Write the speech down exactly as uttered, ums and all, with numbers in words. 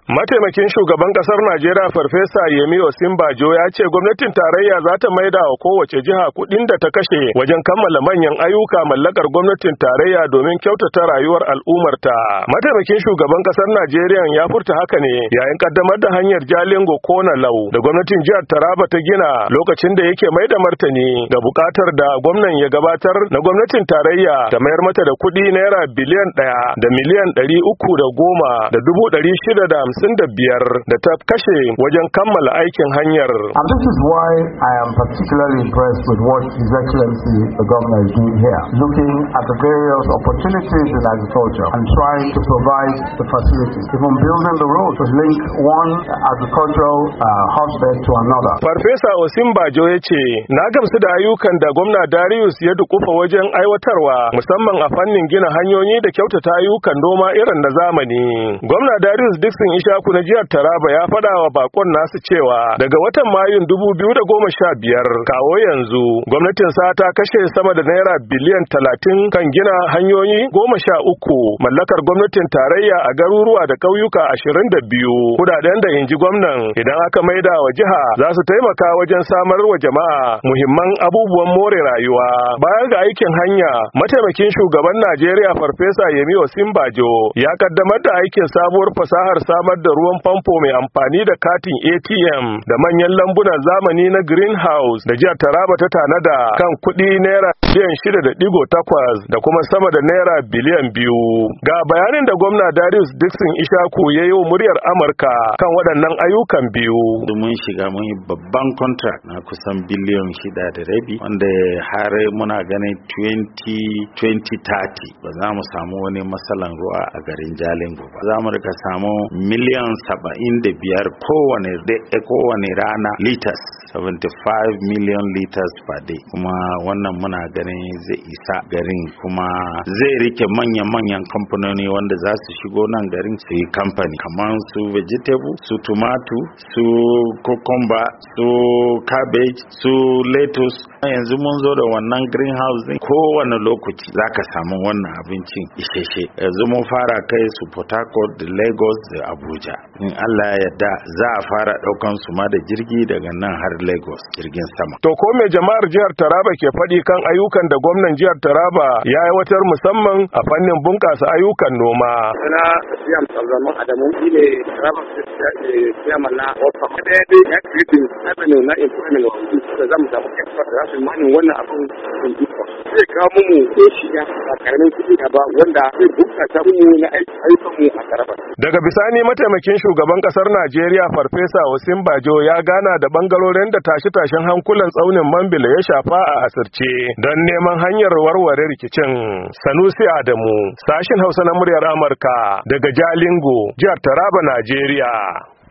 Mataimakin shugaban kasar Najeriya Farfesa Yemi Osinbajo ya ce gwamnatin tarayya za ta maida wa kowace jiha kuɗin da ta kashe wajen kammala manyan ayyuka mallakar gwamnatin tarayya domin kyautata rayuwar al'ummarta. Mataimakin shugaban kasar Najeriya ya furta haka ne yayin kaddamar da hanyar Jalingo Kona Lau da gwamnatin jihar Taraba ta gina lokacin da yake mai da martani ga bukatar da gwamnan ya gabatar na gwamnatin tarayya ta mayar mata da kuɗi naira biliyan ɗaya da miliyan ɗari uku da goma da dubu ɗari shida da hamsin da biyar da ta kashe wajen kammala aikin hanyar. And this is why I am particularly impressed with what His Excellency the Governor is doing here, looking at the various opportunities in agriculture and trying to provide the facilities, even building the road to link one agricultural uh, hotbed to another. Farfesa Osinbajo ya ce, na gamsu da ayyukan da gwamna Darius ya dukufa wajen aiwatarwa musamman a fannin gina hanyoyi da kyautata ayyukan noma irin na zamani. Gwamna Darius Dixon Ishaku na jihar Taraba ya faɗa wa bakon nasu cewa daga watan Mayun dubu biyu da goma sha biyar kawo yanzu gwamnatin sa ta kashe sama da naira biliyan talatin kan gina hanyoyi goma sha uku mallakar gwamnatin tarayya a garuruwa da ƙauyuka ashirin da biyu. Kudaden da inji gwamnan idan aka maida wa jiha za su taimaka wajen samar wa jama'a muhimman abubuwan more rayuwa. Baya ga aikin hanya, mataimakin shugaban Najeriya Farfesa Yemi Osinbajo ya kaddamar da aikin sabuwar fasahar samar da ruwan famfo mai amfani da katin A T M da manyan lambunan zamani na greenhouse da jihar Taraba ta tanada kan kuɗi naira biliyan shida da ɗigo takwas da kuma sama da naira biliyan biyu. Ga bayanin da gwamna Darius Dixon Ishaku ya yi wa muryar Amurka kan waɗannan ayyukan biyu. Mun shiga mun yi babban contract na kusan biliyan shida da rabi wanda har muna ganin twenty thirty ba za mu samu wani matsalan ruwa a garin Jalingo ba. Za mu rika samu miliyan saba'in da biyar kowane kowane rana liters seventy-five million liters per day, kuma wannan muna ganin zai isa garin kuma zai rike manya-manyan kamfanoni wanda za su shigo nan garin su yi kamfani kamar su vegetable, su tomato, su cucumber, su cabbage, su lettuce. Yanzu mun zo da wannan greenhouse din kowane lokaci za ka samu wannan abincin isheshe. Yanzu mun fara kai su Port Harcourt da Lagos da Abuja. In Allah ya yarda za a fara daukan su ma da jirgi daga nan har Lagos jirgin sama. To ko me jama'ar jihar Taraba ke faɗi kan ayyukan da gwamnan jihar Taraba ya aiwatar musamman a fannin bunƙasa ayyukan noma? Sana Siyam Salman Adamu ne Taraba Siyam na Ofa. Ɗaya dai ya creating avenue na employment of youth da zamu samu expert da su mani wannan abun in duka. Zai kawo mu ko shi ya karamin kuɗi ba wanda zai bunƙasa mu na ayyukan mu a Taraba. Daga bisani mataimakin shugaban kasar Najeriya Farfesa Osinbajo ya gana da bangarorin da tashe-tashen hankulan tsaunin Mambila ya shafa a asirce don neman hanyar warware rikicin. Sanusi Adamu, sashin Hausa na muryar Amurka daga Jalingo, jihar Taraba, Najeriya.